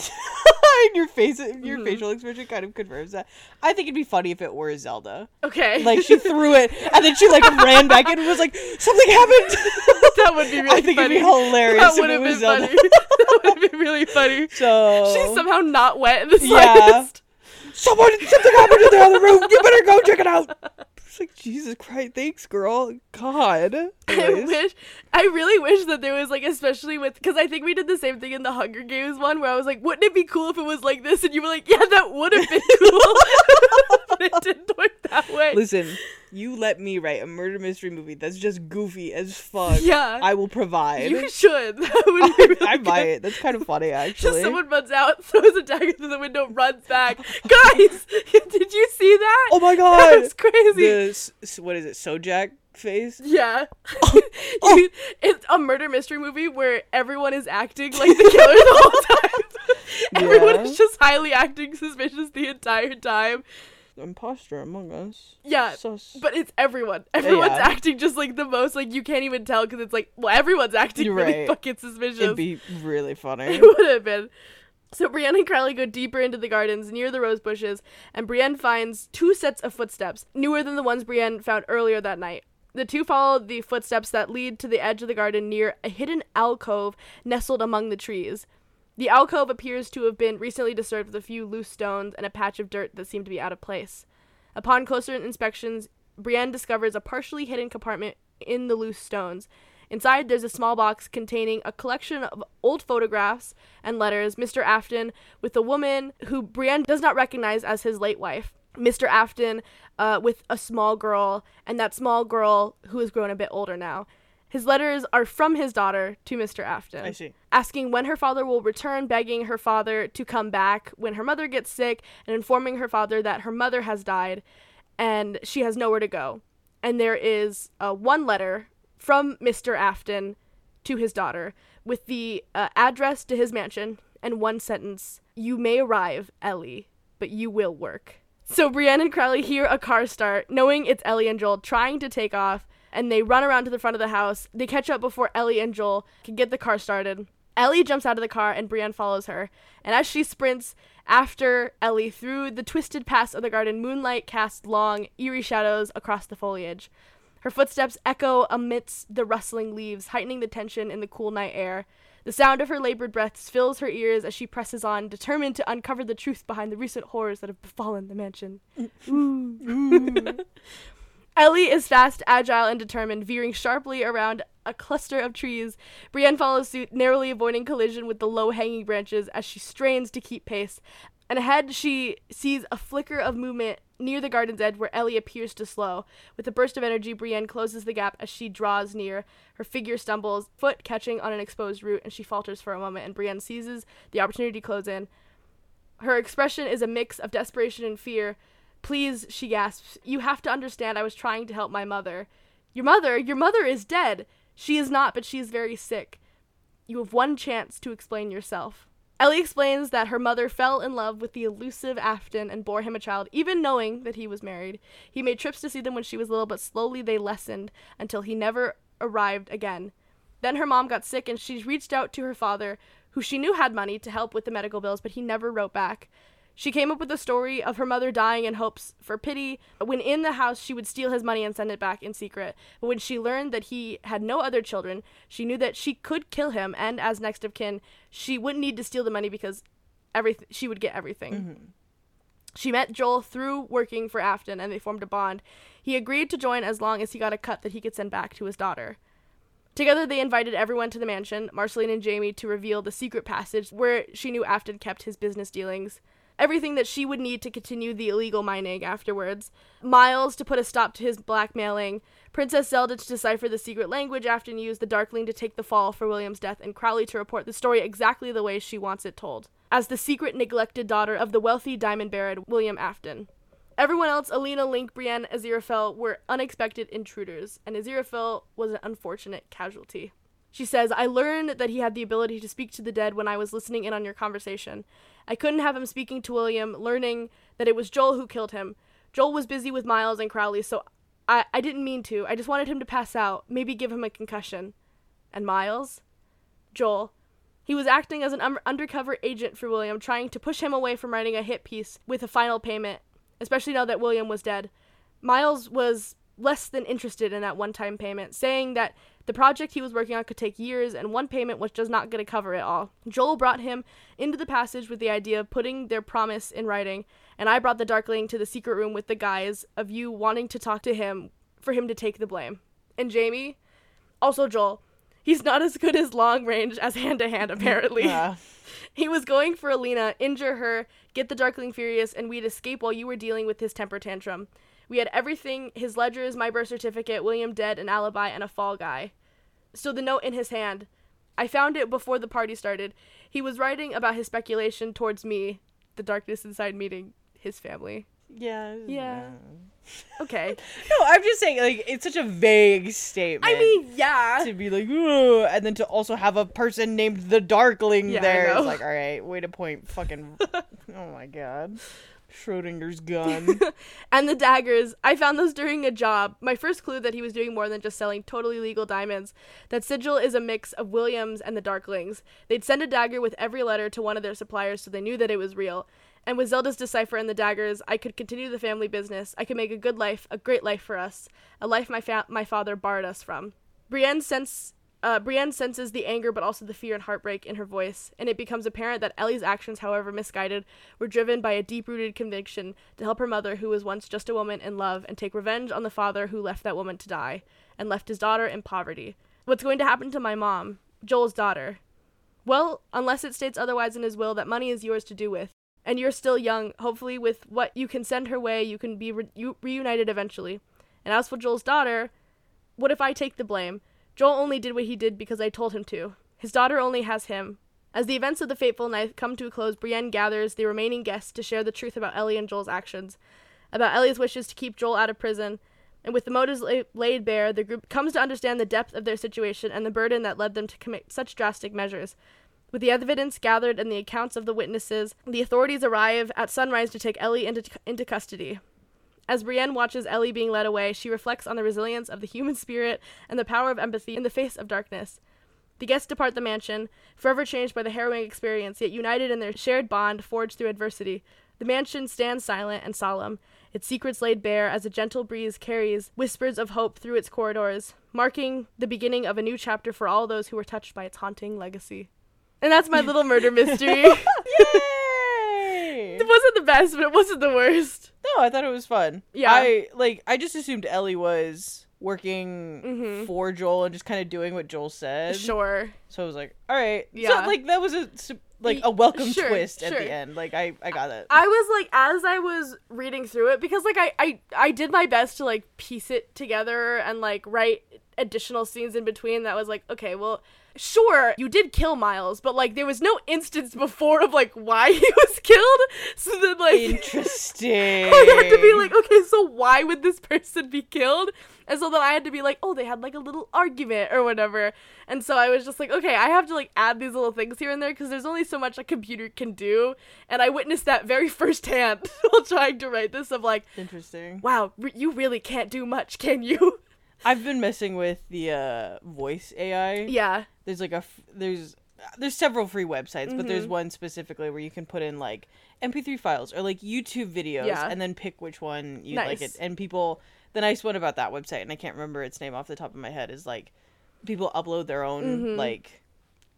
And your face, your Mm-hmm. facial expression kind of confirms that. I think it'd be funny if it were Zelda. Okay. Like, she threw it, and then she, like, ran back and was like, something happened! That would be really I think funny. it'd be hilarious That if would it have was been Zelda. funny. That would have been really funny. So... She's somehow not wet in the Yeah. slightest. Someone, something happened in the other room! You better go check it out! It's like, Jesus Christ, thanks, girl. God. I Anyways. wish, I really wish that there was, like, especially with, because I think we did the same thing in the Hunger Games one, where I was like, wouldn't it be cool if it was like this? And you were like, yeah, that would have been cool. But it didn't work that way. Listen, you let me write a murder mystery movie that's just goofy as fuck. Yeah. I will provide. You should. That would be really I buy good. it. That's kind of funny, actually. Just someone runs out, throws a dagger through the window, runs back. Guys, did you see that? Oh my That god! was crazy. The, s- what is it, Sojak face? Yeah. Oh. You- it's a murder mystery movie where everyone is acting like the killer the whole time. Everyone Yeah. is just highly acting suspicious the entire time. Imposter Among Us. Yeah, Sus. but it's everyone. Everyone's Yeah. acting just like the most, like, you can't even tell because it's like, well, everyone's acting You're really right. fucking suspicious. It'd be really funny. It would have been. So Brienne and Crowley go deeper into the gardens near the rose bushes, and Brienne finds two sets of footsteps, newer than the ones Brienne found earlier that night. The two follow the footsteps that lead to the edge of the garden near a hidden alcove nestled among the trees. The alcove appears to have been recently disturbed with a few loose stones and a patch of dirt that seemed to be out of place. Upon closer inspections, Brienne discovers a partially hidden compartment in the loose stones. Inside, there's a small box containing a collection of old photographs and letters. Mister Afton with a woman who Brienne does not recognize as his late wife. Mister Afton uh, with a small girl, and that small girl who has grown a bit older now. His letters are from his daughter to Mister Afton. I see. Asking when her father will return, begging her father to come back when her mother gets sick, and informing her father that her mother has died and she has nowhere to go. And there is uh, one letter from Mister Afton to his daughter with the uh, address to his mansion and one sentence: "You may arrive, Ellie, but you will work." So Brienne and Crowley hear a car start, knowing it's Ellie and Joel trying to take off, and they run around to the front of the house. They catch up before Ellie and Joel can get the car started. Ellie jumps out of the car and Brienne follows her. And as she sprints after Ellie through the twisted paths of the garden, moonlight casts long, eerie shadows across the foliage. Her footsteps echo amidst the rustling leaves, heightening the tension in the cool night air. The sound of her labored breaths fills her ears as she presses on, determined to uncover the truth behind the recent horrors that have befallen the mansion. Ooh. Ooh. Ellie is fast, agile, and determined, veering sharply around a cluster of trees. Brienne follows suit, narrowly avoiding collision with the low-hanging branches as she strains to keep pace. And ahead, she sees a flicker of movement near the garden's edge where Ellie appears to slow. With a burst of energy, Brienne closes the gap as she draws near. Her figure stumbles, foot catching on an exposed root, and she falters for a moment, and Brienne seizes the opportunity to close in. Her expression is a mix of desperation and fear. "Please," she gasps, "you have to understand I was trying to help my mother." "Your mother? Your mother is dead." "She is not, but she is very sick. You have one chance to explain yourself." Ellie explains that her mother fell in love with the elusive Afton and bore him a child, even knowing that he was married. He made trips to see them when she was little, but slowly they lessened until he never arrived again. Then her mom got sick and she reached out to her father, who she knew had money to help with the medical bills, but he never wrote back. She came up with a story of her mother dying in hopes for pity. When in the house, she would steal his money and send it back in secret. But when she learned that he had no other children, she knew that she could kill him, and as next of kin, she wouldn't need to steal the money because everyth- she would get everything. Mm-hmm. She met Joel through working for Afton, and they formed a bond. He agreed to join as long as he got a cut that he could send back to his daughter. Together, they invited everyone to the mansion, Marceline and Jamie, to reveal the secret passage where she knew Afton kept his business dealings. Everything that she would need to continue the illegal mining afterwards. Miles to put a stop to his blackmailing. Princess Zelda to decipher the secret language Afton used. The Darkling to take the fall for William's death. And Crowley to report the story exactly the way she wants it told, as the secret neglected daughter of the wealthy diamond-bearer William Afton. Everyone else, Alina, Link, Brienne, Aziraphale, were unexpected intruders, and Aziraphale was an unfortunate casualty. She says, I learned that he had the ability to speak to the dead when I was listening in on your conversation. I couldn't have him speaking to William, learning that it was Joel who killed him. Joel was busy with Miles and Crowley, so I, I didn't mean to. I just wanted him to pass out, maybe give him a concussion. And Miles? Joel. He was acting as an un- undercover agent for William, trying to push him away from writing a hit piece with a final payment, especially now that William was dead. Miles was less than interested in that one-time payment, saying that the project he was working on could take years, and one payment was just not going to cover it all. Joel brought him into the passage with the idea of putting their promise in writing, and I brought the Darkling to the secret room with the guise of you wanting to talk to him for him to take the blame. And Jamie? Also Joel. He's not as good as long range as hand-to-hand, apparently. Yeah. He was going for Alina, injure her, get the Darkling furious, and we'd escape while you were dealing with his temper tantrum. We had everything, his ledgers, my birth certificate, William dead, an alibi, and a fall guy. So the note in his hand. I found it before the party started. He was writing about his speculation towards me, the darkness inside meeting his family. Yeah. Yeah. Okay. No, I'm just saying, like, it's such a vague statement. I mean, yeah. To be like, ooh, and then to also have a person named the Darkling Yeah, I there. know. It's like, all right, way to point fucking... Oh my god. Schrodinger's gun. And the daggers. I found those during a job. My first clue that he was doing more than just selling totally legal diamonds. That sigil is a mix of Williams and the Darklings. They'd send a dagger with every letter to one of their suppliers so they knew that it was real. And with Zelda's decipher and the daggers, I could continue the family business. I could make a good life, a great life for us. A life my fa- my father barred us from. Brienne sense... Uh, Brienne senses the anger but also the fear and heartbreak in her voice, and it becomes apparent that Ellie's actions, however misguided, were driven by a deep-rooted conviction to help her mother, who was once just a woman in love, and take revenge on the father who left that woman to die, and left his daughter in poverty. What's going to happen to my mom, Joel's daughter? Well, unless it states otherwise in his will, that money is yours to do with, and you're still young. Hopefully with what you can send her way, you can be re- you- reunited eventually. And as for Joel's daughter, what if I take the blame? Joel only did what he did because I told him to. His daughter only has him. As the events of the fateful night come to a close, Brienne gathers the remaining guests to share the truth about Ellie and Joel's actions, about Ellie's wishes to keep Joel out of prison, and with the motives la- laid bare, the group comes to understand the depth of their situation and the burden that led them to commit such drastic measures. With the evidence gathered and the accounts of the witnesses, the authorities arrive at sunrise to take Ellie into, into custody. As Brienne watches Ellie being led away, she reflects on the resilience of the human spirit and the power of empathy in the face of darkness. The guests depart the mansion, forever changed by the harrowing experience, yet united in their shared bond forged through adversity. The mansion stands silent and solemn, its secrets laid bare as a gentle breeze carries whispers of hope through its corridors, marking the beginning of a new chapter for all those who were touched by its haunting legacy. And that's my little murder mystery. Yay! It wasn't the best, but it wasn't the worst. No, I thought it was fun. Yeah. I, like, I just assumed Ellie was working Mhm. for Joel and just kind of doing what Joel said. Sure. So I was like, all right. Yeah. So, like, that was a, like, a welcome Sure, twist at sure. the end. Like, I, I got it. I was like, as I was reading through it, because like I, I, I did my best to like piece it together and like write additional scenes in between that was like, okay, well, sure, you did kill Miles, but like there was no instance before of like why he was killed. So then like Interesting. I had to be like, okay, so why would this person be killed? And so then I had to be like, oh, they had like a little argument or whatever. And so I was just like, okay, I have to like add these little things here and there because there's only so much a computer can do. And I witnessed that very firsthand while trying to write this of like, Interesting. wow, re- you really can't do much, can you? I've been messing with the uh, voice A I. Yeah. There's like a f- there's there's several free websites, but there's Mhm. one specifically where you can put in like M P three files or like YouTube videos Yeah. and then pick which one you Nice. like it. And people, the nice one about that website, and I can't remember its name off the top of my head, is like people upload their own Mhm. like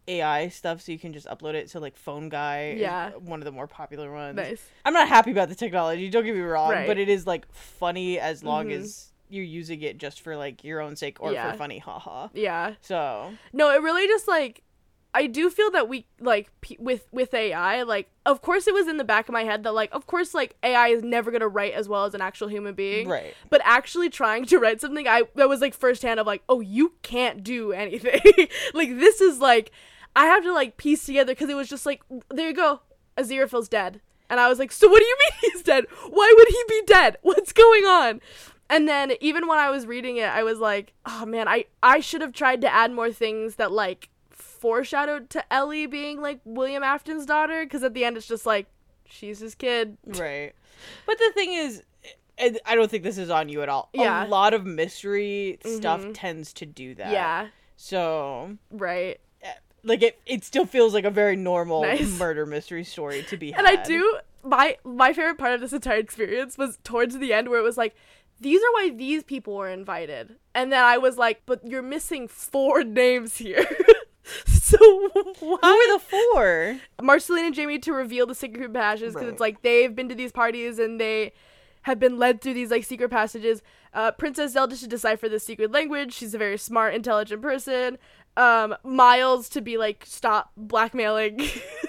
A I stuff, so you can just upload it. So like Phone Guy Yeah. is one of the more popular ones. Nice. I'm not happy about the technology, don't get me wrong, Right. but it is like funny as long Mhm. as you're using it just for like your own sake or Yeah. for funny haha. Yeah. So No, it really just like I do feel that we like p- with with A I, like of course it was in the back of my head that like of course like A I is never gonna write as well as an actual human being, right. but actually trying to write something, I that was like firsthand of like, oh, you can't do anything. Like this is like I have to like piece together because it was just like, there you go, Aziraphale's dead, and I was like, so what do you mean he's dead? Why would he be dead? What's going on? And then even when I was reading it, I was like, oh man, I I should have tried to add more things that like foreshadowed to Ellie being like William Afton's daughter, because at the end it's just like she's his kid. Right. But the thing is, and I don't think this is on you at all. Yeah. A lot of mystery stuff Mhm. tends to do that. Yeah. So, Right. like, it, it still feels like a very normal Nice. murder mystery story to be had. And I do my my favorite part of this entire experience was towards the end where it was like, these are why these people were invited. And then I was like, but you're missing four names here. So why? Who are the four? Marceline and Jamie to reveal the secret passages, because Right. it's like they've been to these parties and they have been led through these like secret passages. Uh, Princess Zelda to decipher the secret language. She's a very smart, intelligent person. Um, Miles to be like, stop blackmailing,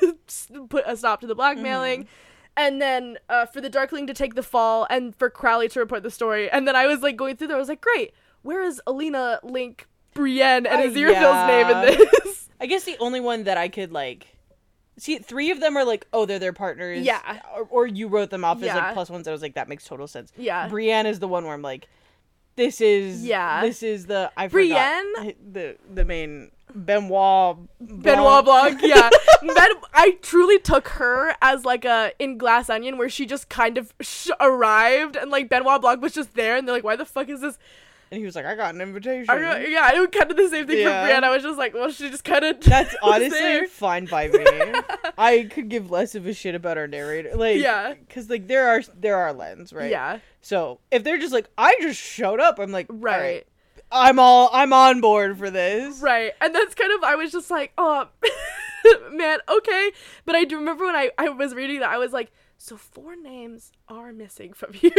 put a stop to the blackmailing. Mm-hmm. And then uh, for the Darkling to take the fall, and for Crowley to report the story. And then I was like going through there, I was like, great, where is Alina, Link, Brienne, and Uh, Aziraphale's yeah. name in this? I guess the only one that I could, like... See, three of them are like, oh, they're their partners. Yeah. Or, or you wrote them off as, Yeah. like, plus ones. I was like, that makes total sense. Yeah. Brienne is the one where I'm like, this is... Yeah. This is the... I Brienne? forgot the, the main... Benoit... Benoit Blanc, yeah. Ben, I truly took her as like a in Glass Onion, where she just kind of sh- arrived and like Benoit Blanc was just there, and they're like, why the fuck is this? And he was like, I got an invitation. I don't- yeah, I was kind of the same thing Yeah. for Brienne. I was just like, well, she just kind of That's honestly there. fine by me. I could give less of a shit about our narrator. Like, Yeah. Because, like, there are, there are lens, right? Yeah, So, if they're just like, I just showed up, I'm like, right. all right, I'm all, I'm on board for this. Right, and that's kind of, I was just like, oh, man, okay. But I do remember when I, I was reading that, I was like, so four names are missing from here.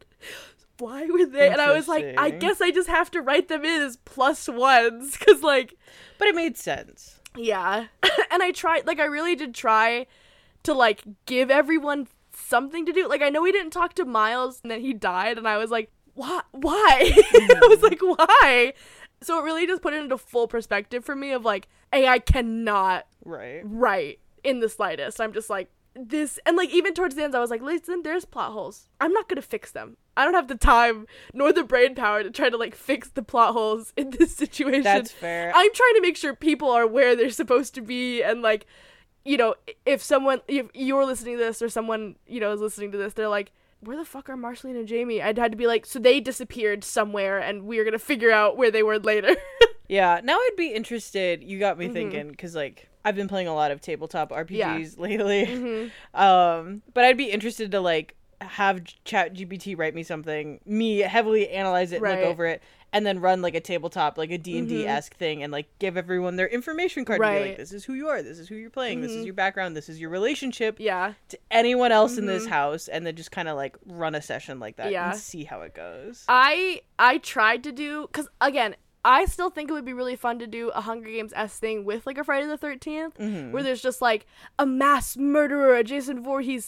Why were they? And I was like, I Interesting. guess I just have to write them in as plus ones, because, like, But it made sense. yeah. And I tried, like, I really did try to, like, give everyone something to do. Like, I know we didn't talk to Miles, and then he died, and I was like, why? Why? I was like, why? So it really just put it into full perspective for me of, like, A I cannot Right. write in the slightest. I'm just like, this, and, like, even towards the end, I was like, listen, there's plot holes. I'm not gonna fix them. I don't have the time nor the brain power to try to, like, fix the plot holes in this situation. That's fair. I'm trying to make sure people are where they're supposed to be, and, like, you know, if someone, if you're listening to this, or someone, you know, is listening to this, they're like, where the fuck are Marceline and Jamie? I'd had to be like, so they disappeared somewhere, and we're gonna figure out where they were later. Yeah, now I'd be interested. You got me Mhm. thinking, because, like, I've been playing a lot of tabletop R P Gs Yeah. lately. Mhm. Um, but I'd be interested to, like, have Chat G P T write me something, me heavily analyze it and Right. look over it, and then run, like, a tabletop, like, a D and D-esque thing, and, like, give everyone their information card. And be Right. like, this is who you are, this is who you're playing, this is Mhm. your background, this is your relationship Yeah. to anyone else in this Mhm. house, and then just kind of, like, run a session like that Yeah. and see how it goes. I I tried to do, because again, I still think it would be really fun to do a Hunger Games-esque thing with, like, a Friday the thirteenth, Mhm. where there's just, like, a mass murderer, a Jason Voorhees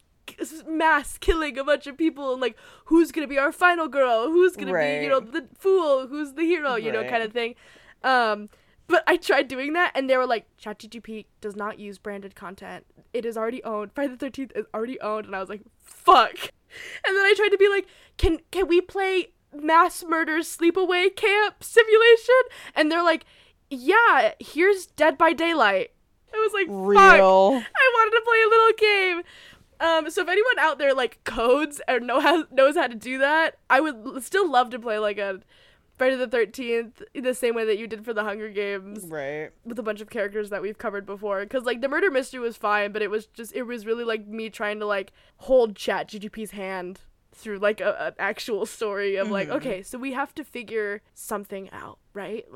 mass killing a bunch of people, and, like, who's gonna be our final girl, who's gonna be, you know, Right. the fool, who's the hero, you know, Right. kind of thing. Um, but I tried doing that, and they were like, ChatGPT does not use branded content. It is already owned. Friday the thirteenth is already owned, and I was like, fuck. And then I tried to be like, can can we play mass murder sleepaway camp simulation? And they're like, yeah, here's Dead by Daylight. I was like, fuck. Real. I wanted to play a little game. Um, so if anyone out there, like, codes or know how, knows how to do that, I would l- still love to play, like, a Friday the thirteenth the same way that you did for the Hunger Games Right. with a bunch of characters that we've covered before. Because, like, the murder mystery was fine, but it was just, it was really, like, me trying to, like, hold Chat G P T's hand through, like, a, an actual story of, like, Mhm. okay, so we have to figure something out, right? Like,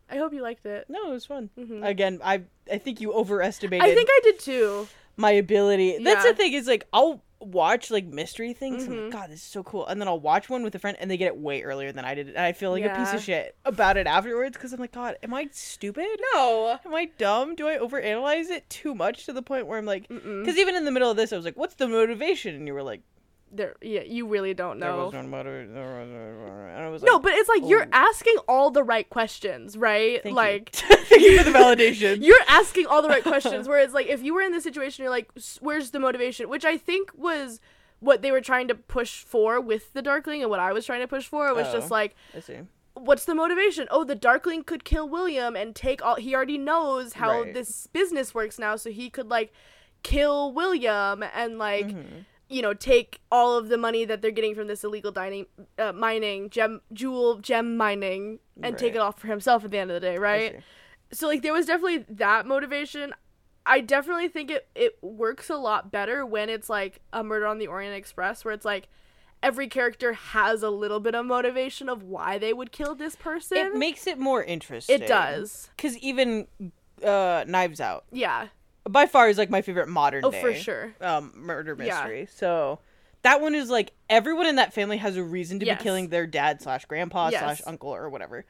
I hope you liked it. No, it was fun. Mm-hmm. Again, I I think you overestimated I think I did too. my ability. That's Yeah. the thing, is like I'll watch like mystery things and I'm Mhm. like, God, this is so cool, and then I'll watch one with a friend and they get it way earlier than I did, and I feel like a piece Yeah. of shit about it afterwards because I'm like, God, am I stupid? No. Am I dumb? Do I overanalyze it too much to the point where I'm like, Mm-mm. because even in the middle of this I was like, what's the motivation? And you were like, There, yeah, you really don't there know. was no motivation, and I was like, No, but it's like you're oh. asking all the right questions, right? Thank like you. Thank you for the validation. you're asking all the right questions. Whereas, like, if you were in this situation, you're like, "S- where's the motivation? Which I think was what they were trying to push for with the Darkling, and what I was trying to push for was Oh. just like, I see. what's the motivation? Oh, the Darkling could kill William and take all. He already knows how Right. this business works now, so he could like kill William and like. Mhm. You know, take all of the money that they're getting from this illegal dining, uh, mining, gem, jewel, gem mining, and take Right. it off for himself at the end of the day, I right? see. So, like, there was definitely that motivation. I definitely think it, it works a lot better when it's, like, a Murder on the Orient Express, where it's, like, every character has a little bit of motivation of why they would kill this person. It makes it more interesting. It does. Because even uh, Knives Out, Yeah. by far, is like my favorite modern Oh, day for sure. um, murder Yeah. mystery. So that one is like everyone in that family has a reason to Yes. be killing their dad slash grandpa Yes. slash uncle or whatever.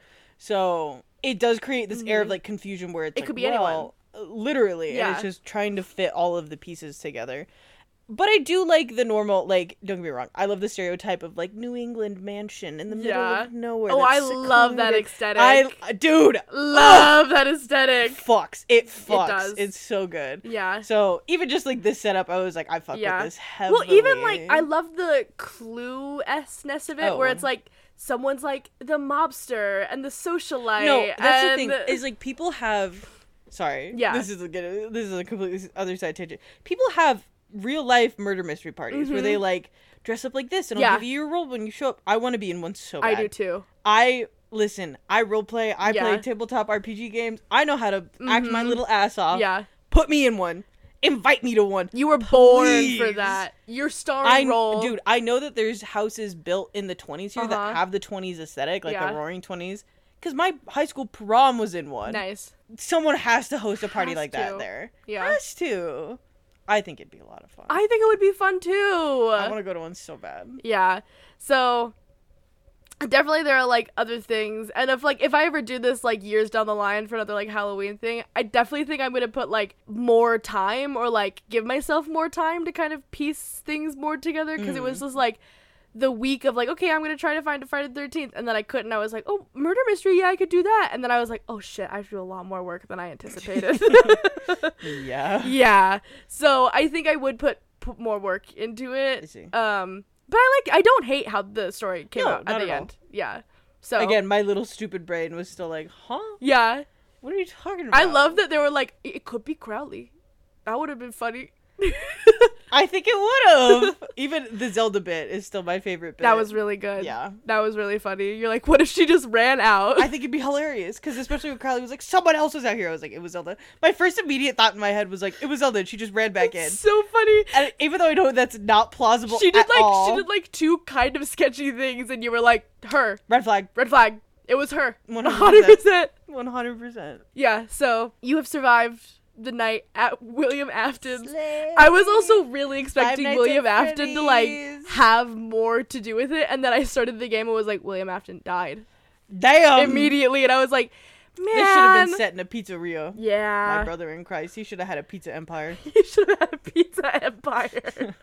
So it does create this air of Mhm. like confusion where it's It like, could be well, literally, and Yeah. it's just trying to fit all of the pieces together. But I do like the normal, like, don't get me wrong, I love the stereotype of, like, New England mansion in the middle Yeah. of nowhere. Oh, that's I love that secluded. aesthetic. I, dude, Love that aesthetic. fucks. It fucks. does. It's so good. Yeah. So, even just, like, this setup, I was like, I fuck Yeah. with this heavily. Well, even like I love the clue-esque-ness of it, Oh. where it's like someone's like the mobster and the socialite. No, that's the and... thing, is, like, people have... Sorry. Yeah. This is a, good- this is a completely other side tangent. People have real-life murder mystery parties where Mhm. they, like, dress up like this, and Yeah. I'll give you your role when you show up. I want to be in one so bad. I do too. I listen. I roleplay. I Yeah. play tabletop R P G games. I know how to act my Mhm. little ass off. Yeah. Put me in one. Invite me to one. You were born Please. for that. Your starring I role. dude. I know that there's houses built in the twenties here Uh-huh. that have the twenties aesthetic, like Yeah. the Roaring Twenties. Because my high school prom was in one. Nice. Someone has to host a party Has like that to. there. Yeah. Has to. I think it'd be a lot of fun. I think it would be fun too. I want to go to one so bad. Yeah. So definitely there are like other things, and if like if I ever do this like years down the line for another like Halloween thing, I definitely think I'm gonna put like more time, or like give myself more time to kind of piece things more together, because it was just like the week of like, okay, I'm gonna try to find a Friday the thirteenth, and then I couldn't. I was like, oh, murder mystery, yeah, I could do that, and then I was like, oh shit, I have to do a lot more work than I anticipated. Yeah. Yeah. So I think I would put, put more work into it. I see. Um, but I like I don't hate how the story came No, out not at at the all. end. Yeah. So Again, my little stupid brain was still like, huh? yeah. What are you talking about? I love that they were like, it could be Crowley. That would have been funny. I think it would have. Even the Zelda bit is still my favorite bit. That was really good. Yeah. That was really funny. You're like, what if she just ran out? I think it'd be hilarious, because especially when Carly was like, someone else was out here. I was like, it was Zelda. My first immediate thought in my head was like, it was Zelda, and she just ran back in. So funny. And even though I know that's not plausible She did at like all, she did like two kind of sketchy things, and you were like, her. red flag, Red flag. It was her. one one hundred hundred percent. percent. one hundred percent. Yeah, so you have survived the night at William Afton's. I was also really expecting Nights William at Afton to like Freddy's. have more to do with it, and then I started the game and was like, William Afton died Damn. immediately, and I was like, man, This should have been set in a pizzeria. My yeah, brother in Christ, he should have had a pizza empire. he should have had a pizza empire.